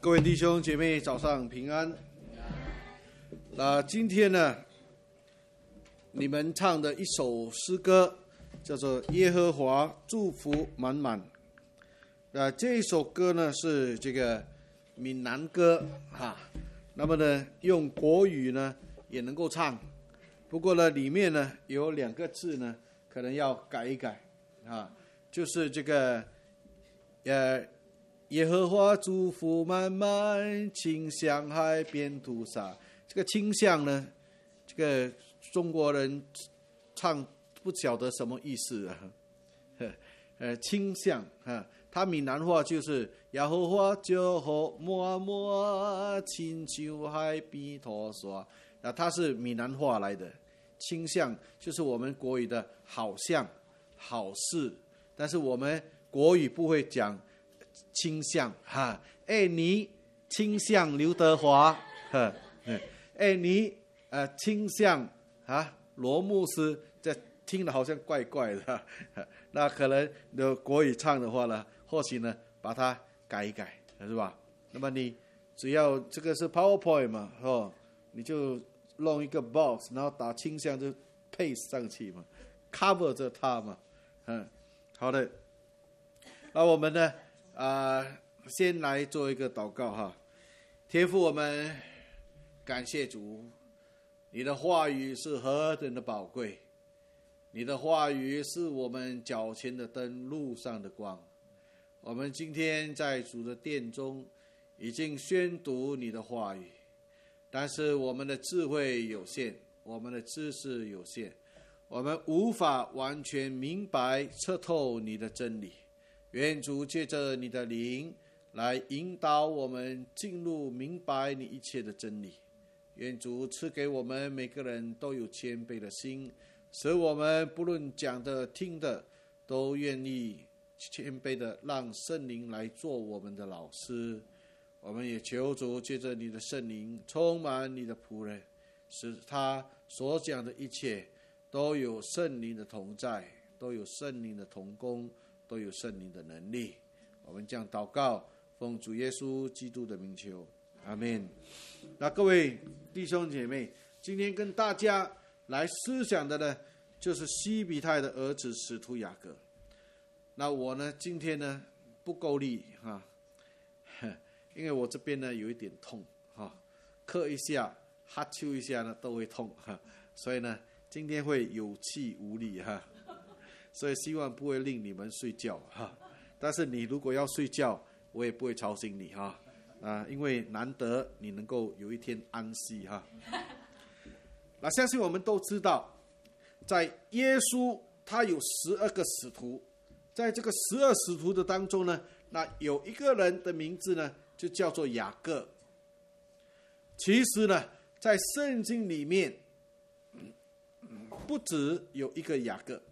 各位弟兄姐妹，早上平安。那今天呢，你们唱的一首诗歌叫做《耶和华祝福满满》。这一首歌呢是这个闽南歌哈。那么呢，用国语呢也能够唱，不过呢，里面呢有2个字呢，可能要改一改啊，就是这个耶和华祝福满满，清香海遍土撒。这个清香呢，这个中国人唱不晓得什么意思啊。清香啊，它闽南话就是耶和华就好满满，亲像海边土沙。那它是闽南话来的，清香就是我们国语的好像、好事，但是我们国语不会讲倾向哈，你倾向刘德华，你倾向罗牧师，这听了好像怪怪的，那可能的国语唱的话呢，或许呢把它改一改，是吧？那么你只要这个是 PowerPoint 嘛，你就弄一个 box， 然后打倾向就 paste 上去嘛 ，cover 着它嘛，好的。那我们呢？先来做一个祷告哈。天父，我们感谢主，你的话语是何等的宝贵，你的话语是我们脚前的灯，路上的光。我们今天在主的殿中已经宣读你的话语，但是我们的智慧有限，我们的知识有限，我们无法完全明白彻透你的真理。愿主借着你的灵来引导我们进入明白你一切的真理。愿主赐给我们每个人都有谦卑的心，使我们不论讲的听的都愿意谦卑的让圣灵来做我们的老师。我们也求主借着你的圣灵充满你的仆人，使他所讲的一切都有圣灵的同在，都有圣灵的同工，都有圣灵的能力。我们这样祷告，奉主耶稣基督的名求，阿们。那各位弟兄姐妹，今天跟大家来思想的呢，就是西比泰的儿子使徒雅各。那我呢，今天呢不够力哈，因为我这边呢有一点痛哈，咳一下、哈啾一下呢都会痛哈，所以呢今天会有气无力哈。所以希望不会令你们睡觉哈，但是你如果要睡觉，我也不会吵醒你哈，因为难得你能够有一天安息哈。那相信我们都知道，在耶稣他有12个使徒，在这个12使徒的当中呢，那有一个人的名字呢就叫做雅各。其实呢，在圣经里面，不只有一个雅各。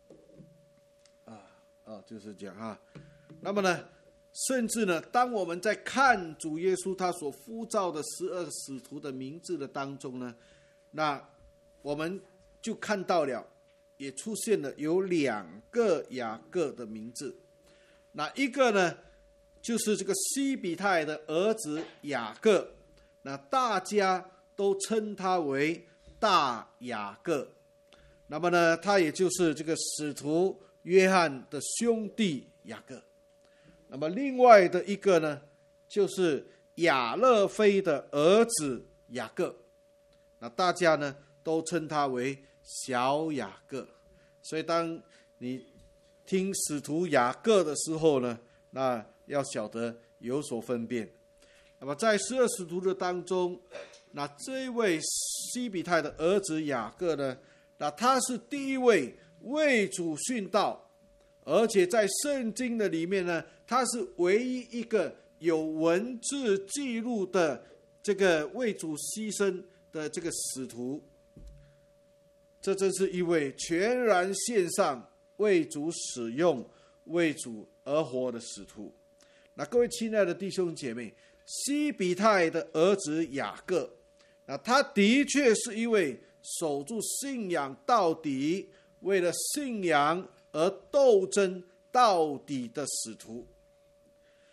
就是这样哈。那么呢，甚至呢，当我们在看主耶稣他所呼召的12使徒的名字的当中呢，那我们就看到了，也出现了有2个雅各的名字。那一个呢，就是这个西比泰的儿子雅各，那大家都称他为大雅各。那么呢，他也就是这个使徒约翰的兄弟雅各。那么另外的一个呢，就是亚勒腓的儿子雅各，那大家呢都称他为小雅各。所以当你听使徒雅各的时候呢，那要晓得有所分辨。那么在12使徒的当中，那这一位西比泰的儿子雅各呢，那他是第一位为主殉道，而且在圣经的里面呢，他是唯一一个有文字记录的这个为主牺牲的这个使徒。这真是一位全然献上为主使用、为主而活的使徒。那各位亲爱的弟兄姐妹，西比泰的儿子雅各，那他的确是一位守住信仰到底，为了信仰而斗争到底的使徒。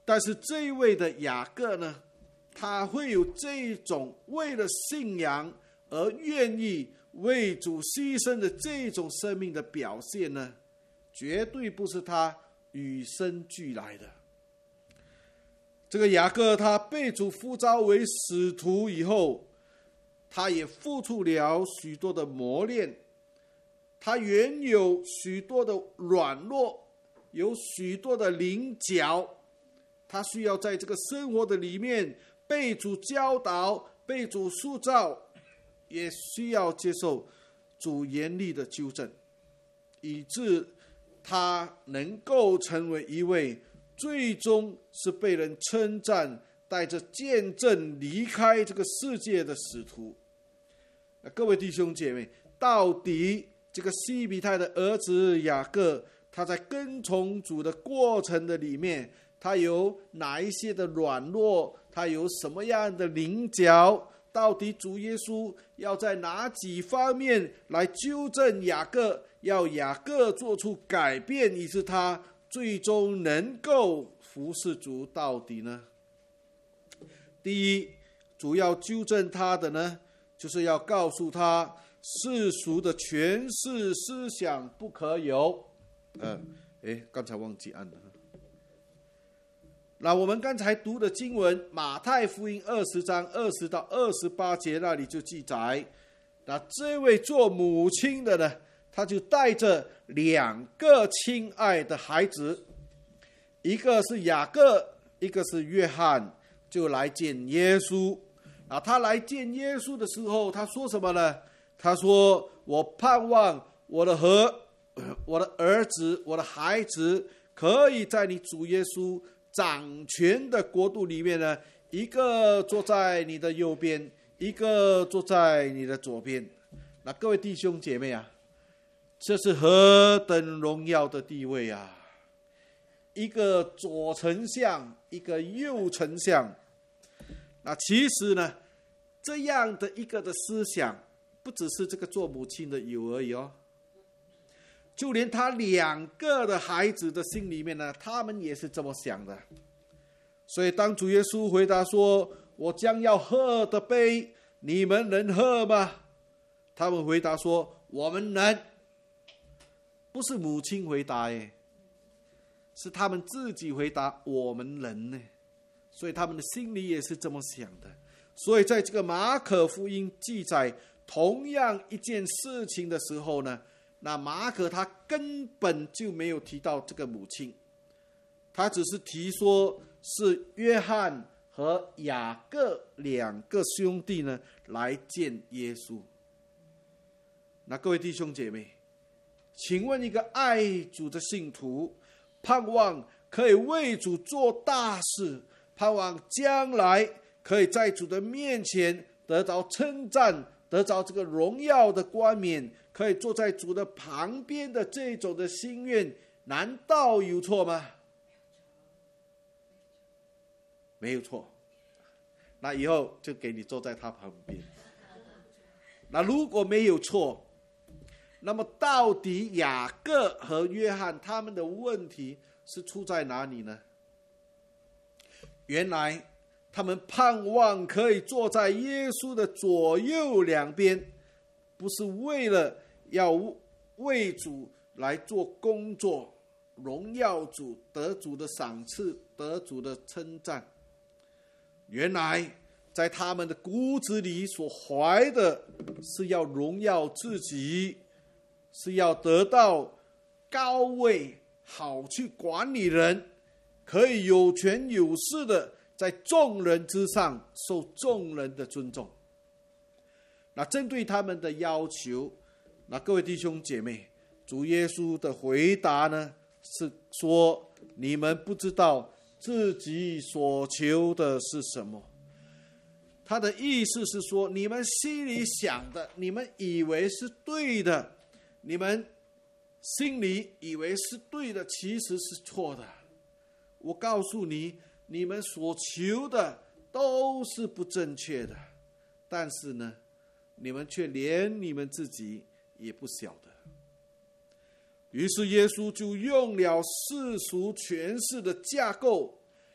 但是这一位的雅各呢，他会有这种为了信仰而愿意为主牺牲的这种生命的表现呢，绝对不是他与生俱来的。这个雅各他被主呼召为使徒以后，他也付出了许多的磨练，他原有许多的软弱，有许多的棱角，他需要在这个生活的里面被主教导，被主塑造，也需要接受主严厉的纠正，以致他能够成为一位最终是被人称赞，带着见证离开这个世界的使徒。各位弟兄姐妹，到底这个西比泰的儿子雅各，他在跟从主的过程的里面，他有哪一些的软弱，他有什么样的棱角，到底主耶稣要在哪几方面来纠正雅各，要雅各做出改变，以致他最终能够服侍主到底呢？第一，主要纠正他的呢，就是要告诉他世俗的权势思想不可有。刚才忘记按了。那我们刚才读的经文，马太福音20章20到28节那里就记载，那这位做母亲的呢，他就带着2个亲爱的孩子，一个是雅各，一个是约翰，就来见耶稣。他来见耶稣的时候，他说什么呢？他说：我盼望我的儿子，我的孩子，可以在你主耶稣掌权的国度里面呢，一个坐在你的右边，一个坐在你的左边。那各位弟兄姐妹啊，这是何等荣耀的地位啊！一个左丞相，一个右丞相。那其实呢，这样的一个的思想，不只是这个做母亲的有而已哦，就连他2个的孩子的心里面呢，他们也是这么想的。所以当主耶稣回答说：我将要喝的杯，你们能喝吗？他们回答说：我们能。不是母亲回答耶，是他们自己回答我们能呢。所以他们的心里也是这么想的。所以在这个马可福音记载同样一件事情的时候呢，那马可他根本就没有提到这个母亲，他只是提说是约翰和雅各2个兄弟呢来见耶稣。那各位弟兄姐妹，请问一个爱主的信徒，盼望可以为主做大事，盼望将来可以在主的面前得着称赞，得着这个荣耀的冠冕，可以坐在主的旁边的这种的心愿，难道有错吗？没有错。那以后就给你坐在他旁边。那如果没有错，那么到底雅各和约翰他们的问题是出在哪里呢？原来他们盼望可以坐在耶稣的左右两边，不是为了要为主来做工作，荣耀主，得主的赏赐，得主的称赞。原来在他们的骨子里所怀的是要荣耀自己，是要得到高位，好去管理人，可以有权有势的在众人之上受众人的尊重。那针对他们的要求，那各位弟兄姐妹，主耶稣的回答呢，是说你们不知道自己所求的是什么。他的意思是说，你们心里想的，你们以为是对的，你们心里以为是对的，其实是错的。我告诉你，你们所求的都是不正确的，但是呢，你们却连你们自己也不晓得。于是耶稣就用了世俗权势的架构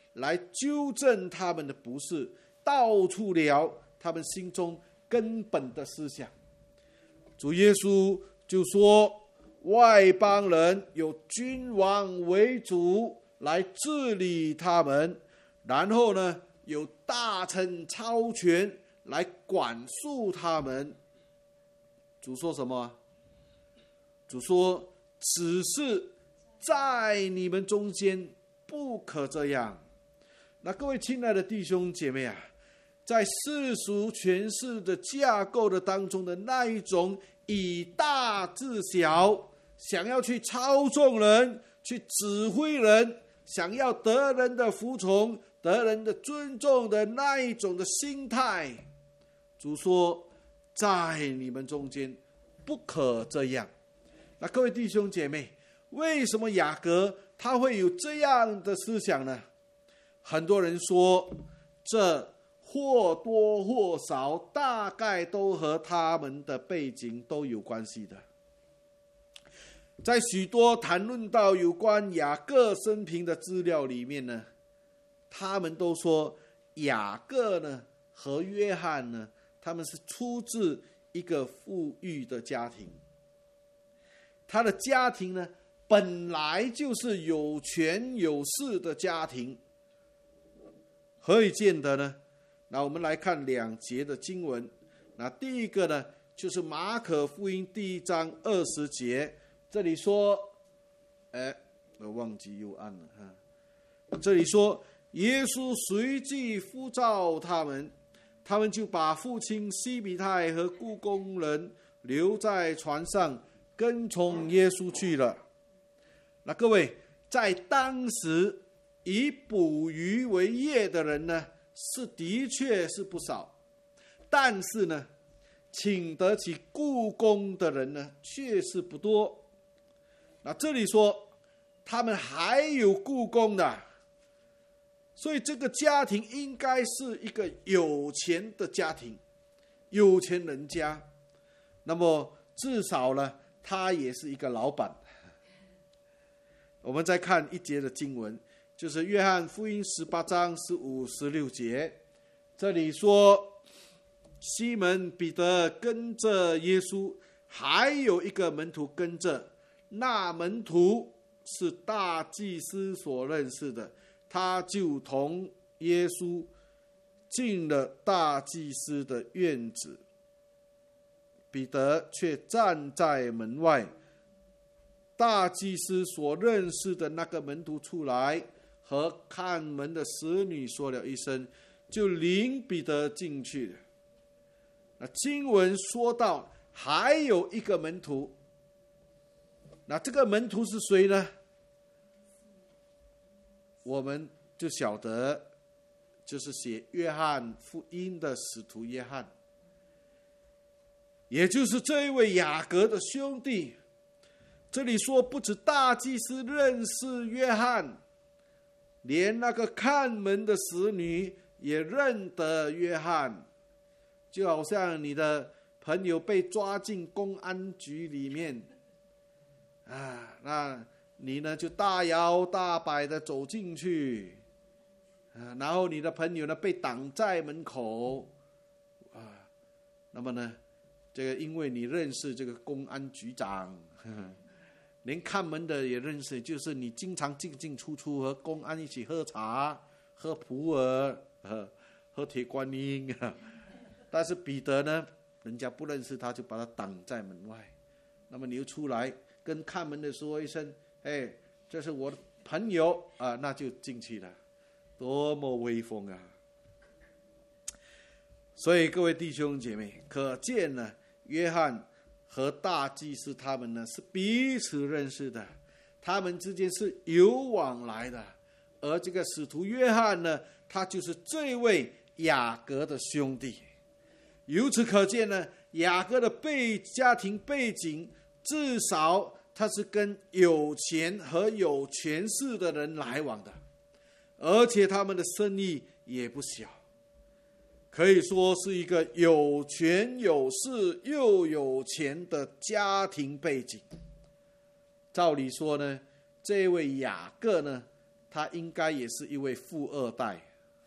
来纠正他们的不是，道出了他们心中根本的思想。主耶稣就说，外邦人有君王为主来治理他们，然后呢有大臣超权来管束他们。主说什么？主说，只是在你们中间不可这样。那各位亲爱的弟兄姐妹啊，在世俗权势的架构的当中的那一种以大治小，想要去操纵人，去指挥人，想要得人的服从，得人的尊重的那一种的心态，主说在你们中间不可这样。那各位弟兄姐妹，为什么雅各他会有这样的思想呢？很多人说，这或多或少大概都和他们的背景都有关系的。在许多谈论到有关雅各生平的资料里面呢，他们都说雅各呢和约翰呢，他们是出自一个富裕的家庭。他的家庭呢，本来就是有权有势的家庭。何以见得呢？那我们来看2节的经文。那第一个呢，就是马可福音第1章20节，这里说，我忘记又按了哈。这里说，耶稣随即呼召他们，他们就把父亲西比太和雇工人留在船上，跟从耶稣去了。那各位，在当时以捕鱼为业的人呢，是的确是不少，但是呢，请得起雇工的人呢，却是不多。那这里说，他们还有雇工的，所以这个家庭应该是一个有钱的家庭，有钱人家。那么至少呢，他也是一个老板。我们再看1节的经文，就是约翰福音18章15、16节，这里说，西门彼得跟着耶稣，还有一个门徒跟着，那门徒是大祭司所认识的，他就同耶稣进了大祭司的院子，彼得却站在门外。大祭司所认识的那个门徒出来，和看门的使女说了一声，就领彼得进去了。那经文说到还有一个门徒，那这个门徒是谁呢？我们就晓得，就是写约翰福音的使徒约翰，也就是这一位雅各的兄弟。这里说，不止大祭司认识约翰，连那个看门的使女也认得约翰。就好像你的朋友被抓进公安局里面那你呢就大摇大摆的走进去然后你的朋友呢被挡在门口那么呢，这个因为你认识这个公安局长，连看门的也认识，就是你经常进进出出和公安一起喝茶、喝普洱、喝铁观音。但是彼得呢，人家不认识他，就把他挡在门外。那么你又出来跟看门的说一声，这是我的朋友那就进去了，多么威风啊！所以各位弟兄姐妹，可见呢，约翰和大祭司他们呢是彼此认识的，他们之间是有往来的。而这个使徒约翰呢，他就是这位雅各的兄弟。由此可见呢，雅各的家庭背景，至少他是跟有钱和有权势的人来往的，而且他们的生意也不小，可以说是一个有权有势又有钱的家庭背景。照理说呢，这位雅各呢， 他应该也是一位富二代。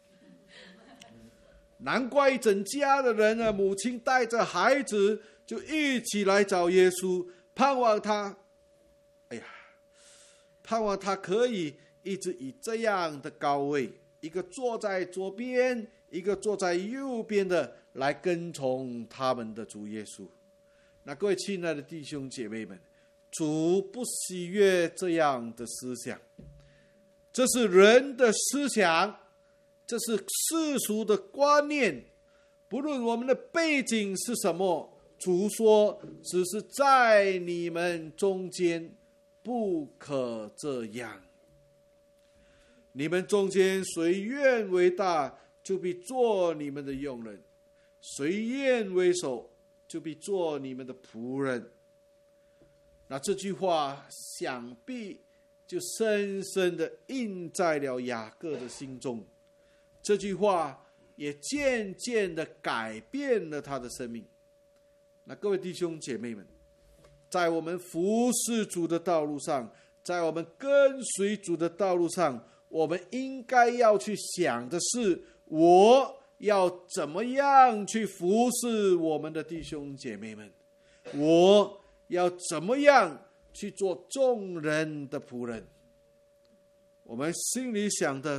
难怪一整家的人啊，母亲带着孩子就一起来找耶稣，盼望他可以一直以这样的高位，一个坐在左边，一个坐在右边的来跟从他们的主耶稣。那各位亲爱的弟兄姐妹们，主不喜悦这样的思想，这是人的思想，这是世俗的观念。不论我们的背景是什么，主说只是在你们中间不可这样。你们中间谁愿为大，就必做你们的用人；谁愿为首，就必做你们的仆人。那这句话想必就深深的印在了雅各的心中，这句话也渐渐的改变了他的生命。那各位弟兄姐妹们，在我们服侍主的道路上，在我们跟随主的道路上，我们应该要去想的是，我要怎么样去服侍我们的弟兄姐妹们，我要怎么样去做众人的仆人。我们心里想的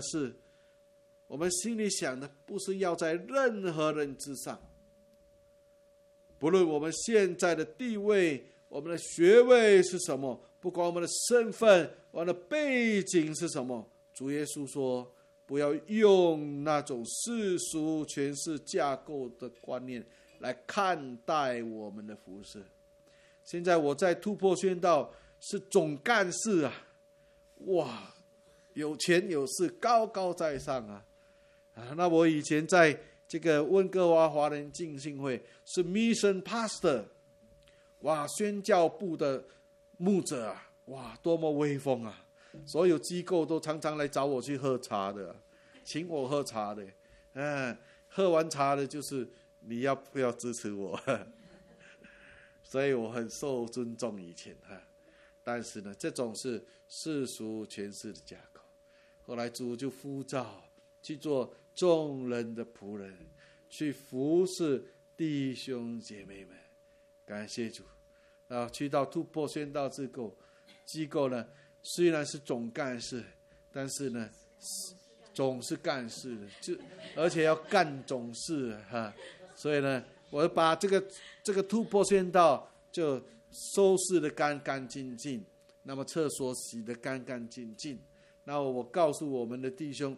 不是要在任何人之上，不论我们现在的地位，我们的学位是什么，不管我们的身份，我们的背景是什么，主耶稣说，不要用那种世俗权势架构的观念来看待我们的服事。现在我在突破宣道是总干事啊，哇，有权有势，高高在上啊。那我以前在这个温哥华华人浸信会是 mission pastor， 哇，宣教部的牧者啊，哇，多么威风啊！所有机构都常常来找我去喝茶的，请我喝茶的，喝完茶的就是你要不要支持我？所以我很受尊重以前，但是呢，这种是世俗权势的架构。后来主就呼召去做众人的仆人，去服侍弟兄姐妹们。感谢主啊！去到突破宣道机构呢，虽然是总干事，但是呢，总是干事的，而且要干总事哈。所以呢，我把这个突破宣道就收拾得干干净净，那么厕所洗得干干净净。那我告诉我们的弟兄，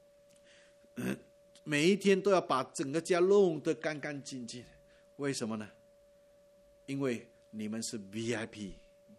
每一天都要把整个家弄得干干净净。为什么呢？因为你们是 VIP，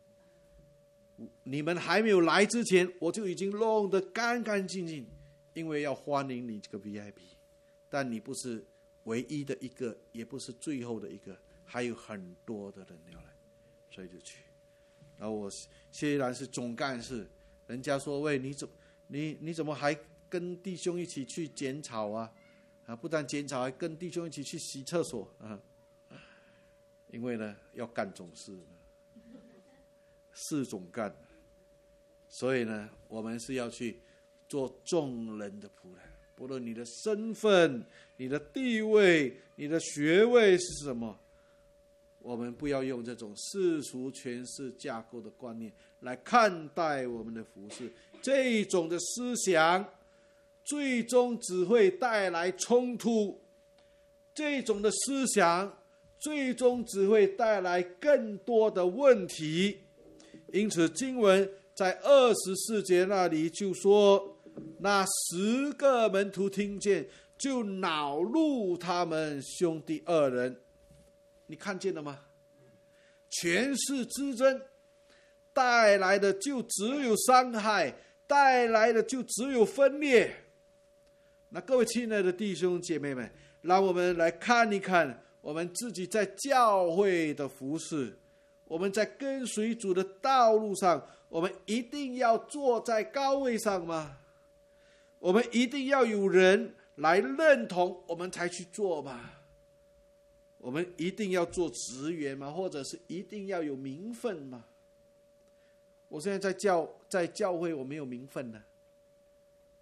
你们还没有来之前，我就已经弄得干干净净，因为要欢迎你这个 VIP。但你不是唯一的一个，也不是最后的一个，还有很多的人要来，所以就去。然后我虽然是总干事，人家说喂，你怎么还跟弟兄一起去剪草啊？不但剪草，还跟弟兄一起去洗厕所啊！因为呢，要干总事，事总干，所以呢，我们是要去做众人的仆人。不论你的身份、你的地位、你的学位是什么，我们不要用这种世俗权势架构的观念来看待我们的服事。这种的思想最终只会带来冲突，这种的思想最终只会带来更多的问题。因此经文在24节那里就说，那10个门徒听见，就恼怒他们兄弟2人。你看见了吗？权势之争带来的就只有伤害，带来的就只有分裂。那各位亲爱的弟兄姐妹们，让我们来看一看我们自己在教会的服事，我们在跟随主的道路上，我们一定要坐在高位上吗？我们一定要有人来认同我们才去做吗？我们一定要做职员吗？或者是一定要有名分吗？我现在在教会我没有名分呢，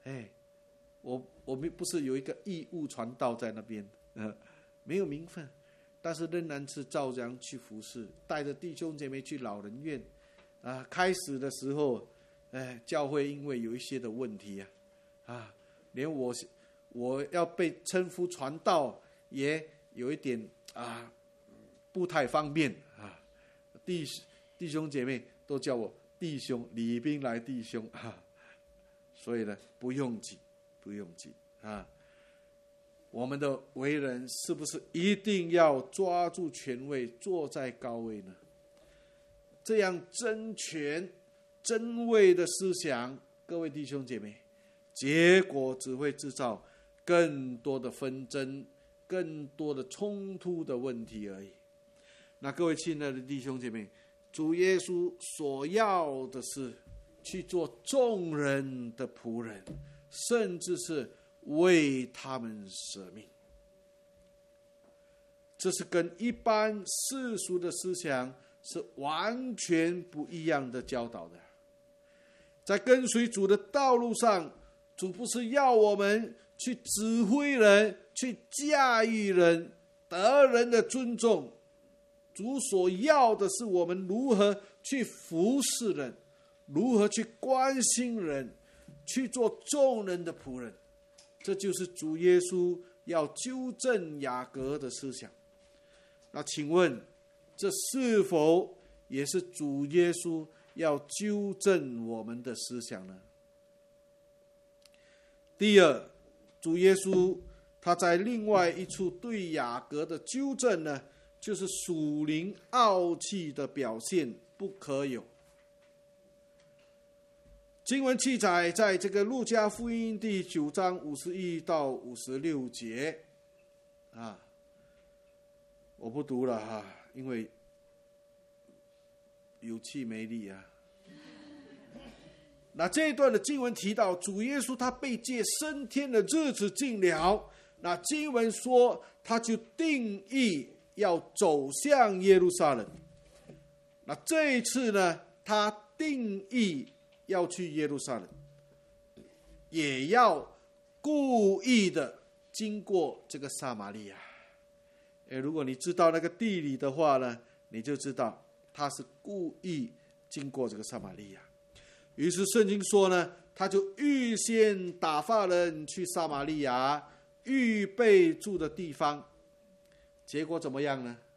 我们不是有一个义务传道在那边，没有名分，但是仍然是照样去服侍，带着弟兄姐妹去老人院开始的时候，教会因为有一些的问题连我要被称呼传道也有一点不太方便弟兄姐妹都叫我弟兄，李斌来弟兄所以呢，不用急我们的为人是不是一定要抓住权位，坐在高位呢？这样争权争位的思想，各位弟兄姐妹，结果只会制造更多的纷争，更多的冲突的问题而已。那各位亲爱的弟兄姐妹，主耶稣所要的是去做众人的仆人，甚至是为他们舍命。这是跟一般世俗的思想是完全不一样的教导的。在跟随主的道路上，主不是要我们去指挥人，去驾驭人，得人的尊重。主所要的是我们如何去服侍人，如何去关心人，去做众人的仆人。这就是主耶稣要纠正雅各的思想。那请问，这是否也是主耶稣要纠正我们的思想呢？第二，主耶稣他在另外一处对雅各的纠正呢，就是属灵傲气的表现不可有。经文记载在这个路加福音第9章51到56节我不读了因为有气没力那这一段的经文提到，主耶稣他被接升天的日子近了，那经文说他就定义要走向耶路撒冷。那这一次呢，他定义要去耶路撒冷，也要故意的经过这个撒玛利亚。如果你知道那个地理的话呢，你就知道他是故意经过这个撒玛利亚。于是圣经说呢，他就预先打发人去撒玛利亚预备住的地方。结果怎么样呢？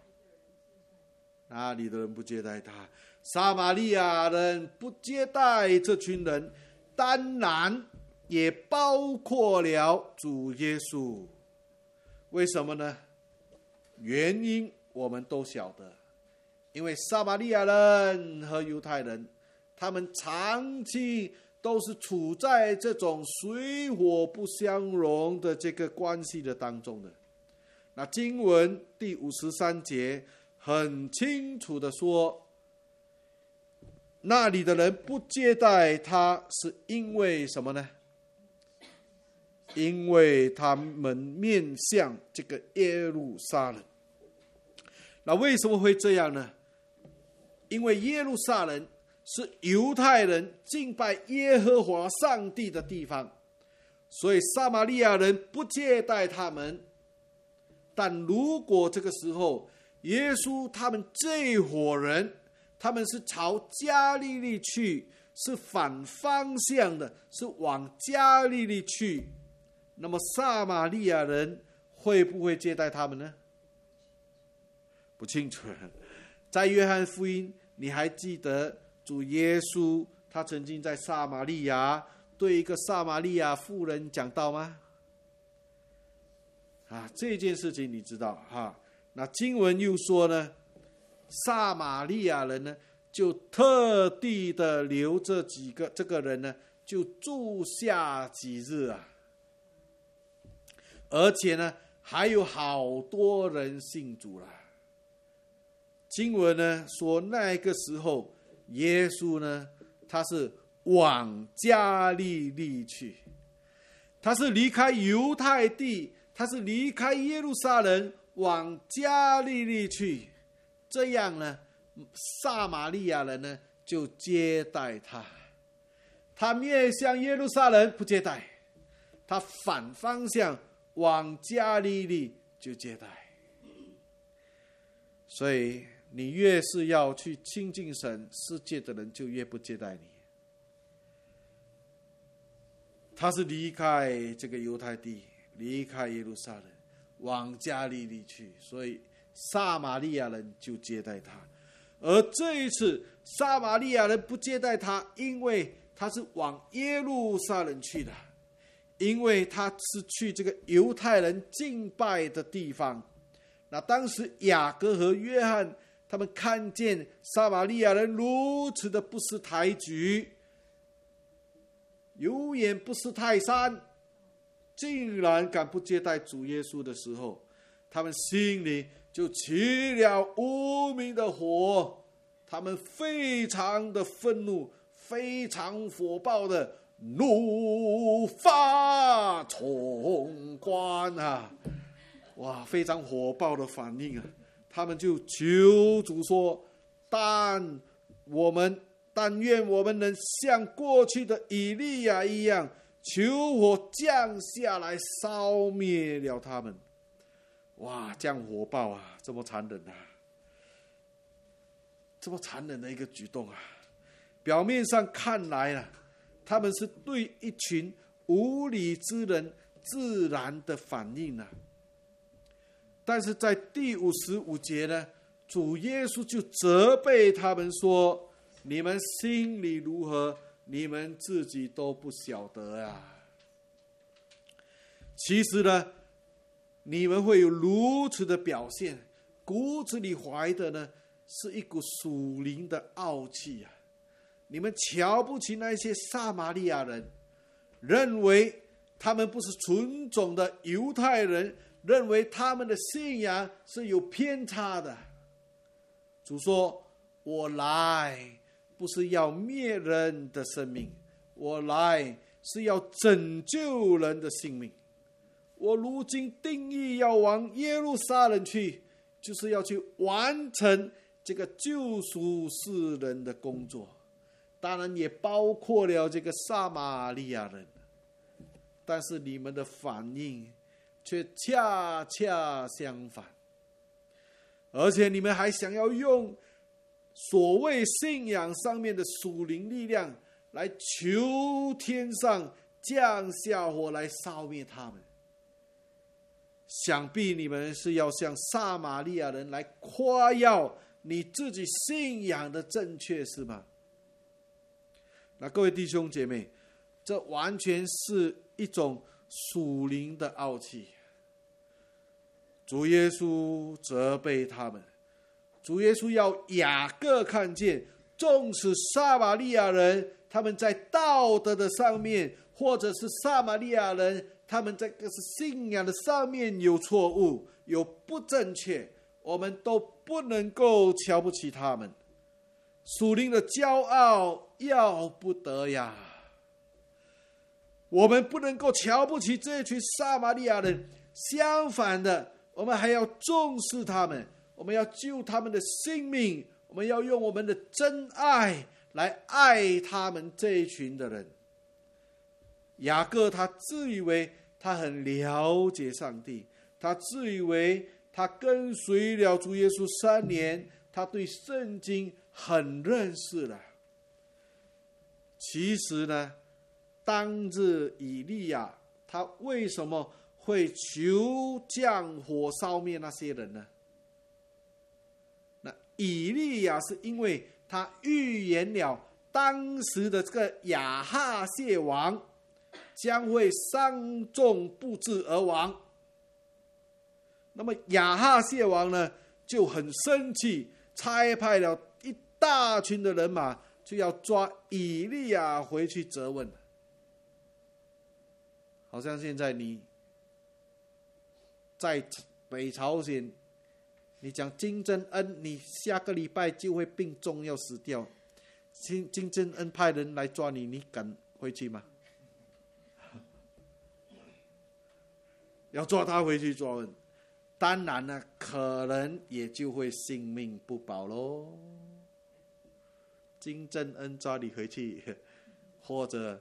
那里的人不接待他，撒玛利亚人不接待这群人，当然也包括了主耶稣。为什么呢？原因我们都晓得，因为撒玛利亚人和犹太人，他们长期都是处在这种水火不相容的这个关系的当中的。那经文第53节很清楚的说，那里的人不接待他，是因为什么呢？因为他们面向这个耶路撒冷。那为什么会这样呢？因为耶路撒冷是犹太人敬拜耶和华上帝的地方，所以撒玛利亚人不接待他们。但如果这个时候耶稣他们这伙人，他们是朝加利利去，是反方向的，是往加利利去，那么撒玛利亚人会不会接待他们呢？不清楚。在约翰福音，你还记得主耶稣他曾经在撒玛利亚对一个撒玛利亚妇人讲道吗？这件事情你知道那经文又说呢，撒玛利亚人呢就特地的留这个人呢就住下几日而且呢还有好多人信主了。经文呢说那个时候耶稣呢他是往加利利去，他是离开犹太地，他是离开耶路撒冷往加利利去。这样呢撒玛利亚人呢就接待他， 他面向耶路撒冷不接待，他反方向往加利利就接待。所以你越是要去亲近神，世界的人就越不接待你。他是离开这个犹太地，离开耶路撒冷，往加利利去，所以撒玛利亚人就接待他。而这一次撒玛利亚人不接待他，因为他是往耶路撒冷去的，因为他是去这个犹太人敬拜的地方。那当时雅各和约翰他们看见撒玛利亚人如此的不识抬举，有眼不识泰山，竟然敢不接待主耶稣的时候，他们心里就起了无名的火，他们非常的愤怒，非常火爆的怒发冲冠啊！哇，非常火爆的反应啊！他们就求主说：但愿我们能像过去的以利亚一样，求火降下来烧灭了他们。哇，这样火爆啊，这么残忍啊，这么残忍的一个举动啊！表面上看来啊，他们是对一群无理之人自然的反应啊。但是在第55节呢，主耶稣就责备他们说：你们心里如何，你们自己都不晓得啊。其实呢，你们会有如此的表现，骨子里怀的呢，是一股属灵的傲气啊！你们瞧不起那些撒玛利亚人，认为他们不是纯种的犹太人，认为他们的信仰是有偏差的。主说：我来不是要灭人的生命，我来是要拯救人的性命。我如今定义要往耶路撒冷去，就是要去完成这个救赎世人的工作，当然也包括了这个撒玛利亚人。但是你们的反应却恰恰相反，而且你们还想要用所谓信仰上面的属灵力量来求天上降下火来烧灭他们。想必你们是要向撒玛利亚人来夸耀你自己信仰的正确，是吗？那各位弟兄姐妹，这完全是一种属灵的傲气。主耶稣责备他们，主耶稣要雅各看见，纵使撒玛利亚人他们在道德的上面，或者是撒玛利亚人他们在信仰的上面有错误，有不正确，我们都不能够瞧不起他们。属灵的骄傲要不得呀！我们不能够瞧不起这群撒玛利亚人，相反的，我们还要重视他们，我们要救他们的性命，我们要用我们的真爱来爱他们这一群的人。雅各他自以为他很了解上帝，他自以为他跟随了主耶稣3年，他对圣经很认识了。其实呢，当日以利亚他为什么会求降火烧灭那些人呢？那以利亚是因为他预言了当时的这个亚哈谢王将会伤重不治而亡。那么亚哈谢王呢就很生气，差派了一大群的人马，就要抓以利亚回去责问。好像现在你在北朝鲜，你讲金正恩，你下个礼拜就会病重要死掉，金正恩派人来抓你，你敢回去吗？要抓他回去抓问，当然呢，可能也就会性命不保咯。金正恩抓你回去， 或者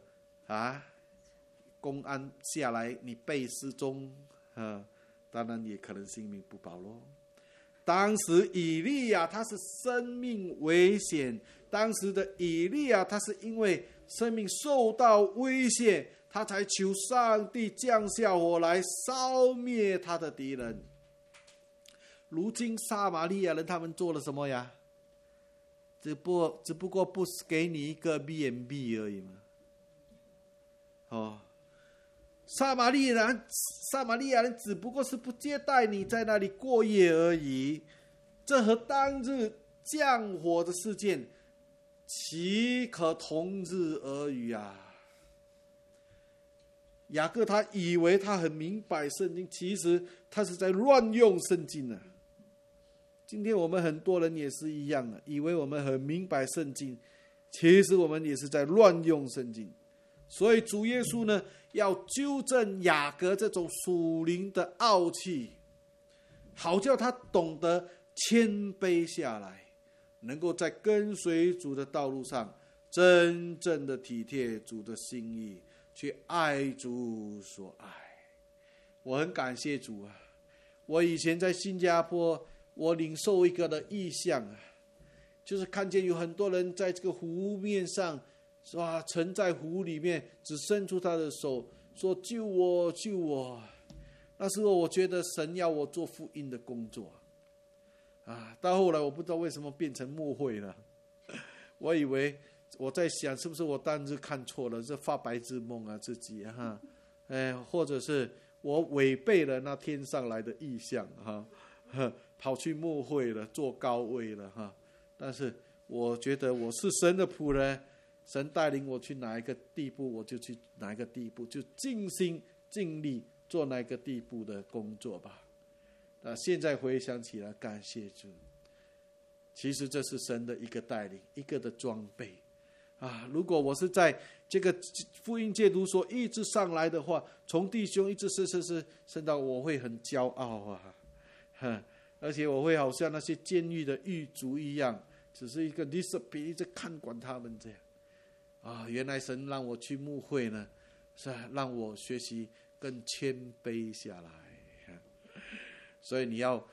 公安下来你被失踪，当然也可能性命不保咯。当时以利亚他是生命危险，当时的以利亚他是因为生命受到威胁，他才求上帝降下火来烧灭他的敌人。如今撒玛利亚人他们做了什么呀？只不过不是给你一个 B&B 而已嘛。撒玛利亚人只不过是不接待你在那里过夜而已，这和当日降火的事件岂可同日而语啊？雅各他以为他很明白圣经，其实他是在乱用圣经啊。今天我们很多人也是一样的，以为我们很明白圣经，其实我们也是在乱用圣经。所以主耶稣呢，要纠正雅各这种属灵的傲气，好叫他懂得谦卑下来，能够在跟随主的道路上真正的体贴主的心意，去爱主所爱。我很感谢主啊！我以前在新加坡，我领受一个的意象啊，就是看见有很多人在这个湖面上，是吧？沉在湖里面，只伸出他的手说：“救我，救我！”那时候我觉得神要我做福音的工作啊。到后来我不知道为什么变成牧会了，我以为我在想是不是我当时看错了，是发白日梦啊自己或者是我违背了那天上来的意象跑去牧会了，做高位了但是我觉得我是神的仆人，神带领我去哪一个地步，我就去哪一个地步，就尽心尽力做那个地步的工作吧。现在回想起来，感谢主，其实这是神的一个带领，一个的装备如果我是在这个福音戒毒所一直上来的话，从弟兄一直升到，我会很骄傲而且我会好像那些监狱的狱卒一样，只是一个 discipline 一直看管他们这样原来神让我去牧会呢，是让我学习更谦卑下来。所以你要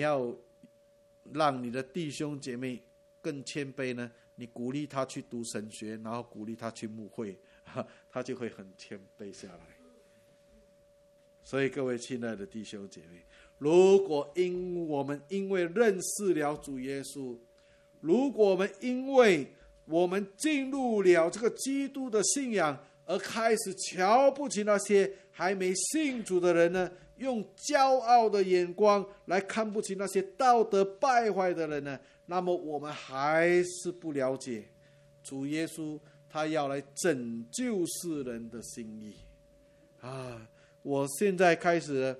让你的弟兄姐妹更谦卑呢，你鼓励他去读神学，然后鼓励他去牧会，他就会很谦卑下来。所以各位亲爱的弟兄姐妹，如果我们因为认识了主耶稣，如果我们因为我们进入了这个基督的信仰，而开始瞧不起那些还没信主的人呢，用骄傲的眼光来看不起那些道德败坏的人呢，那么我们还是不了解主耶稣他要来拯救世人的心意我现在开始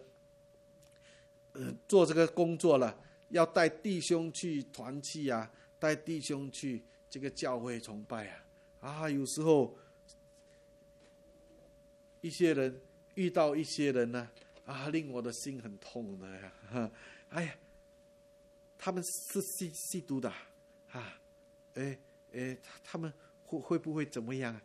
做这个工作了，要带弟兄去团契带弟兄去这个教会崇拜有时候一些人遇到一些人呢令我的心很痛的呀他们是吸毒的他们会不会怎么样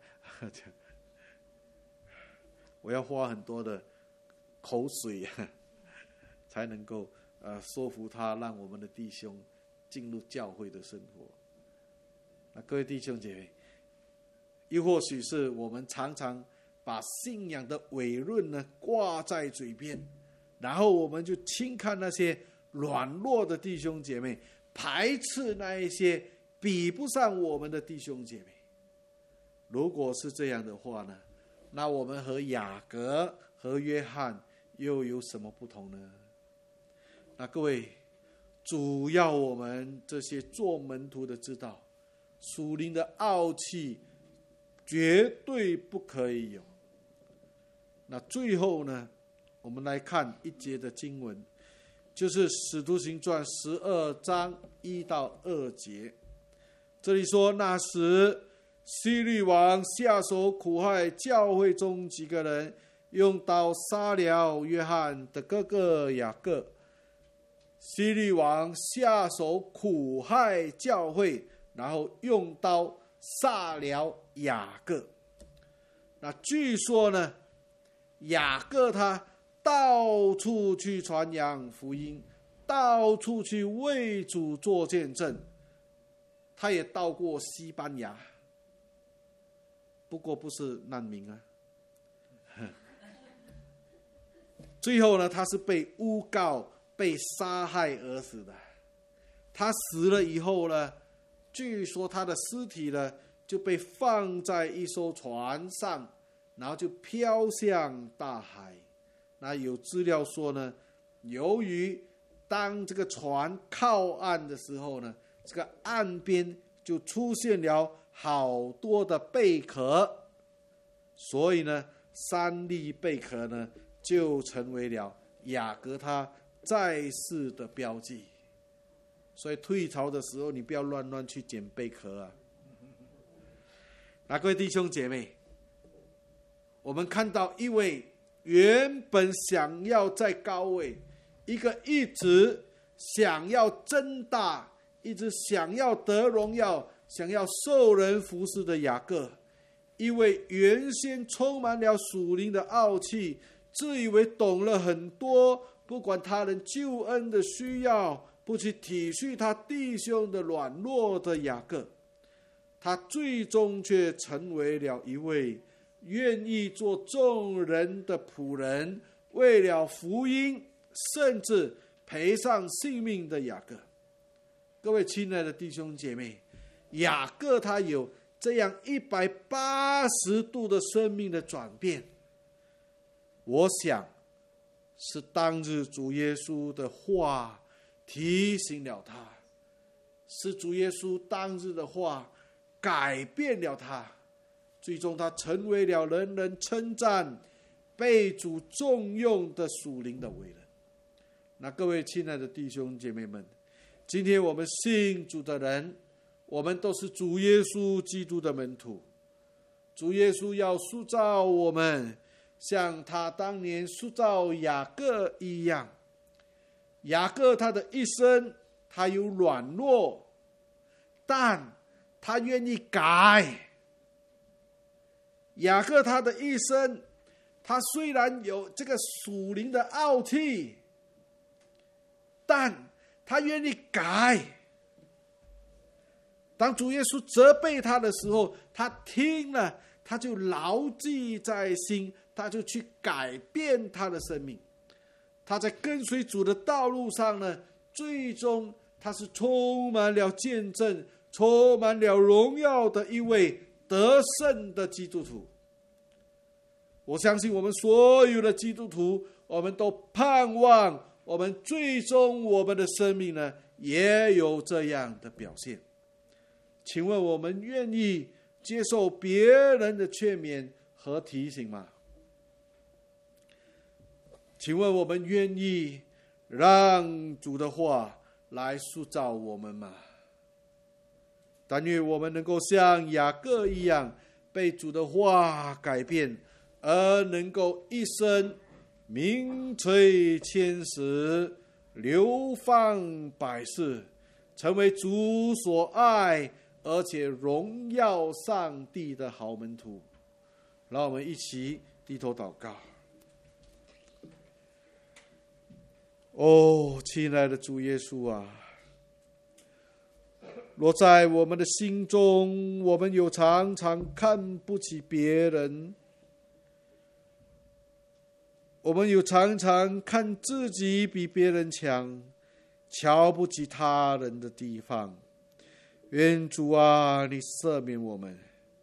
我要花很多的口水才能够说服他，让我们的弟兄进入教会的生活。那各位弟兄姐妹，又或许是我们常常把信仰的伟论呢挂在嘴边，然后我们就轻看那些软弱的弟兄姐妹，排斥那一些比不上我们的弟兄姐妹。如果是这样的话呢，那我们和雅各和约翰又有什么不同呢？那各位，主要我们这些做门徒的知道，属灵的傲气绝对不可以有。那最后呢，我们来看一节的经文，就是使徒行传12章1到2节。这里说，那时希律王下手苦害教会中几个人，用刀杀了约翰的哥哥雅各。希律王下手苦害教会，然后用刀杀了雅各。 那据说呢，雅各他到处去传扬福音，到处去为主做见证。他也到过西班牙，不过不是难民啊。最后呢，他是被诬告、被杀害而死的。他死了以后呢，据说他的尸体呢就被放在一艘船上，然后就飘向大海。那有资料说呢，由于当这个船靠岸的时候呢，这个岸边就出现了好多的贝壳，所以呢3粒贝壳呢就成为了雅各他在世的标记。所以退潮的时候，你不要乱去捡贝壳啊！那各位弟兄姐妹，我们看到一位原本想要在高位，一个一直想要增大，一直想要得荣耀，想要受人服侍的雅各，一位原先充满了属灵的傲气，自以为懂了很多，不管他人救恩的需要，不去体恤他弟兄的软弱的雅各，他最终却成为了一位愿意做众人的仆人，为了福音甚至赔上性命的雅各。各位亲爱的弟兄姐妹，雅各他有这样180度的生命的转变，我想是当日主耶稣的话提醒了他，是主耶稣当日的话改变了他，最终他成为了人人称赞、被主重用的属灵的伟人。那各位亲爱的弟兄姐妹们，今天我们信主的人，我们都是主耶稣基督的门徒。主耶稣要塑造我们，像他当年塑造雅各一样。雅各他的一生，他有软弱，但他愿意改。雅各他的一生，他虽然有这个属灵的傲气，但他愿意改。当主耶稣责备他的时候，他听了，他就牢记在心，他就去改变他的生命。他在跟随主的道路上呢，最终他是充满了见证，充满了荣耀的一位得胜的基督徒。我相信我们所有的基督徒，我们都盼望我们最终我们的生命呢也有这样的表现。请问我们愿意接受别人的劝勉和提醒吗？请问我们愿意让主的话来塑造我们吗？但愿我们能够像雅各一样，被主的话改变，而能够一生名垂千史，流芳百世，成为主所爱，而且荣耀上帝的好门徒。让我们一起低头祷告。亲爱的主耶稣啊，若在我们的心中，我们有常常看不起别人，我们有常常看自己比别人强，瞧不起他人的地方，愿主啊，你赦免我们。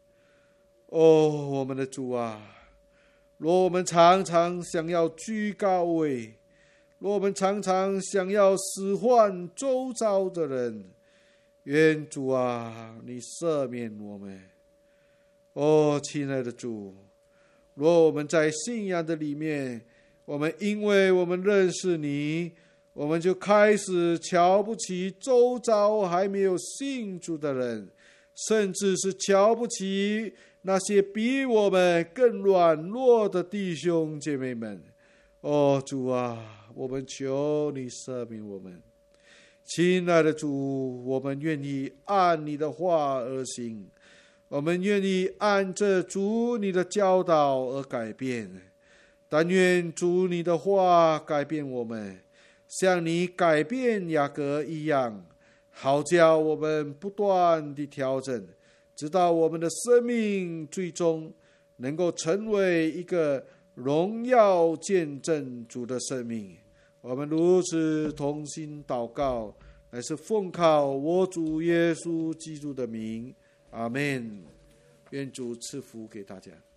我们的主啊，若我们常常想要居高位，若我们常常想要使唤周遭的人，愿主啊，你赦免我们。亲爱的主，若我们在信仰的里面，我们因为我们认识你，我们就开始瞧不起周遭还没有信主的人，甚至是瞧不起那些比我们更软弱的弟兄姐妹们。主啊，我们求你赦免我们。亲爱的主，我们愿意按你的话而行。 我们愿意按着主你的教导而改变。但愿主你的话改变我们，像你改变雅各一样，好叫我们不断地调整，直到我们的生命最终能够成为一个荣耀见证主的生命。我们如此同心祷告，乃是奉靠我主耶稣基督的名，阿们。愿主赐福给大家。